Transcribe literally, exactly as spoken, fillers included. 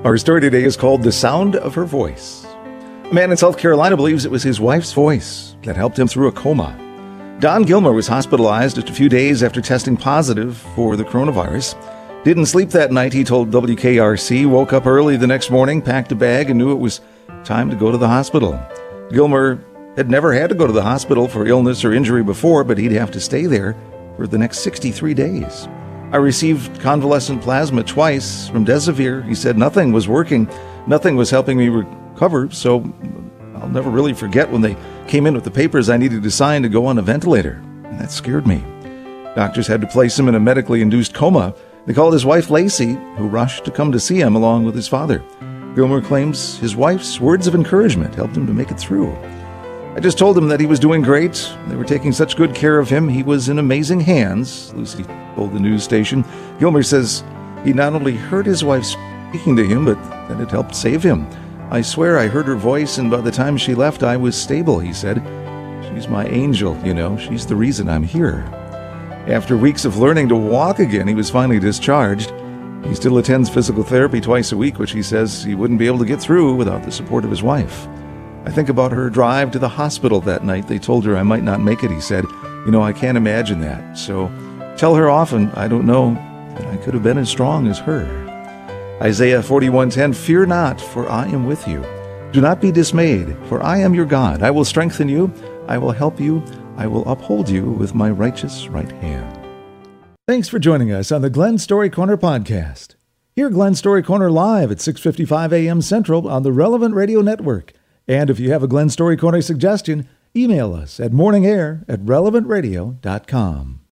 Our story today is called The Sound of Her Voice. A man in South Carolina believes it was his wife's voice that helped him through a coma. Don Gilmer was hospitalized just a few days after testing positive for the coronavirus. Didn't sleep that night, he told W K R C. Woke up early the next morning, packed a bag, and knew it was time to go to the hospital. Gilmer had never had to go to the hospital for illness or injury before, but he'd have to stay there for the next sixty-three days. I received convalescent plasma twice from Desivir. He said nothing was working. Nothing was helping me recover, so I'll never really forget when they came in with the papers I needed to sign to go on a ventilator. And that scared me. Doctors had to place him in a medically induced coma. They called his wife Lacey, who rushed to come to see him along with his father. Gilmer claims his wife's words of encouragement helped him to make it through. I just told him that he was doing great. They were taking such good care of him. He was in amazing hands, Lucy told the news station. Gilmer says he not only heard his wife speaking to him, but that it helped save him. I swear I heard her voice, and by the time she left, I was stable, he said. She's my angel, you know. She's the reason I'm here. After weeks of learning to walk again, he was finally discharged. He still attends physical therapy twice a week, which he says he wouldn't be able to get through without the support of his wife. I think about her drive to the hospital that night. They told her I might not make it, he said. You know, I can't imagine that. So tell her often, I don't know that I could have been as strong as her. Isaiah forty-one ten, fear not, for I am with you. Do not be dismayed, for I am your God. I will strengthen you. I will help you. I will uphold you with my righteous right hand. Thanks for joining us on the Glenn Story Corner podcast. Hear Glenn Story Corner live at six fifty-five a.m. Central on the Relevant Radio Network. And if you have a Glenn Story Corner suggestion, email us at morningair at relevant radio dot com.